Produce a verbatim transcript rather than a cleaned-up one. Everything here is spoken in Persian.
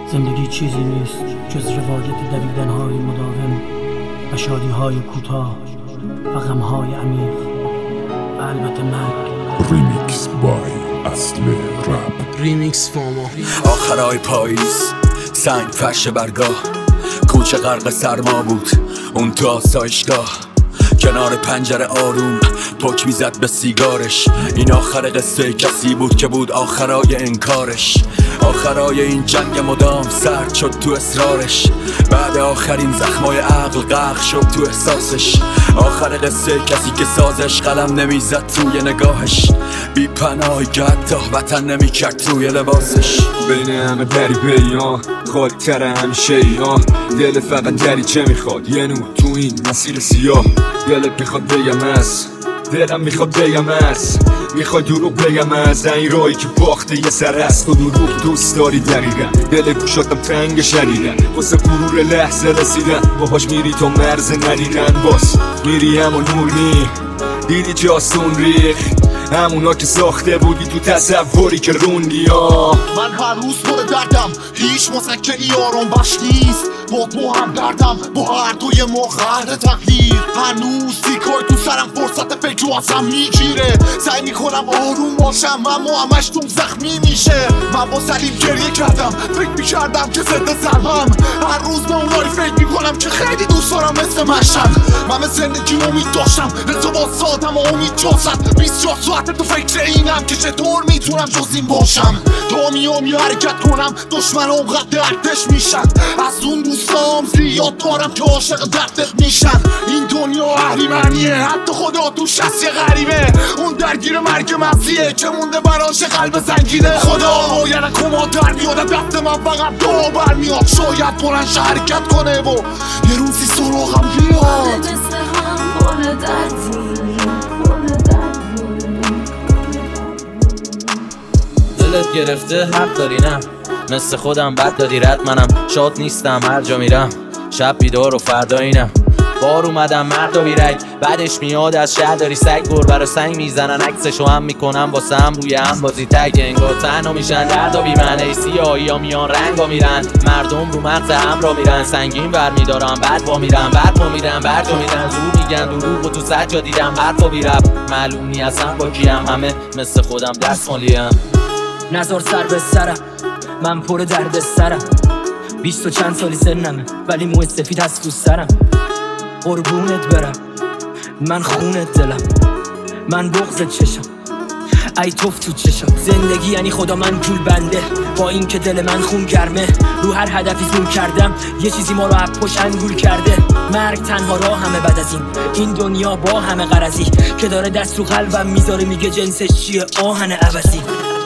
زندگی چیزی نیست جز روایت دویدن‌های مداوم و شادی‌های کوتاه و غم‌های عمیق و البته مرگ. ریمیکس بای اصل رپ. ریمیکس فاما. آخرای پاییز سنگ فرش برگاه، کوچه غرق سرما بود اون تو آسایشگاه، کنار پنجره آروم پک میزد به سیگارش. این آخر قصه کسی بود که بود آخرای انکارش، آخرای این جنگ مدام سرد شد تو اصرارش، بعد آخرین زخمای عقل غرق شد تو احساسش. آخر قصه کسی که سازش قلم نمیزد توی نگاهش، بی پناهی که حتی وطن نمیکرد توی لباسش. بین همه غریبه یا خالی تر همیشه یا دل فقط دریچه میخواد یه نور تو این مسیر سیاه. دلت میخواد بگم از دلم میخواد بگم از میخواد دروغ بگم از این راهی که باخته یه سر است و دروغ دوست داری دقیقا. دل گوشاتم تنگ شدیدن واسه غرور لحظه رسیدن، باهاش میری تا مرز ندیدن، باز میری همون نور نی دیدی جاستون ریخ همونا که ساخته بودی تو تصوری که روندی. من هر روز پر دردم، هیچ مسکنی آرام بخش نیست، با تو هم دردم، با هر دوی ما قهر تغییر. هنوز تیکای تو سرم فرصت فکر رو ازم میگیره، سعی میکنم آروم باشم اما همش توم زخمی میشه. من با سلیم گریه کردم، فکر میکردم که زنده زلمم، هر روز با اونایی فکر میکنم که خیلی دوست دارم مثل مشن. من به زندگی امید داشتم، ارتباط سادم و امید جاست، بیست و چهار ساعت تو فکر اینم که چطور میتونم جز این باشم. تا میام یه حرکت کنم دشمن اونقدر دردش میشن، از اون دوستام زیاد دارم که عاشق دردت میشن. این دنیا اهریمنیه، حتی خدا توش هست یه غریبه، اون درگیر مرگ مغزیه که مونده براش قلب زنگینه. خدا باید کما در بیاد دست من فقط دو برمیاد، شاید بلنش حرکت کنه و یه روزی سراغم بیاد. مثل هم بال دردی دلت گرفته حق داری نه، مثل خودم بد دادی رد، منم شاد نیستم هر جا میرم، شب بیدار و فردا اینم. بار اومدم مرد و بیرک، بعدش میاد از شهر داری سگ گربه رو سنگ میزنن، عکسشو هم میکنم واسه هم روی هم بازی تگ، انگار تنها میشن درد و بیمنه سیاهی ها میان رنگ ها میرن، مردم رو مغز هم را میرن، سنگین بر میدارم بعد با میرن بعد با میرن برجا میرن، زور میگن دروغ و تو سجا دیدم حرف و بیرب، معلوم نی اصلا با کیم، همه مثل خودم دست مالیم. نظر سر به سرم، من پر درد سرم، بیست و چند سالی سنمه ولی موی سفید هست تو سرم. قربونت برم من خونت دلم، من بغضت چشم ای توف تو چشم. زندگی یعنی خدا من جول بنده، با این که دل من خون گرمه، رو هر هدفی زون کردم یه چیزی ما رو اپوش انگول کرده. مرگ تنها راه همه بعد از این، این دنیا با همه غرضی که داره دست رو قلبم میذاره، میگه جنسش چیه آهن عوضی.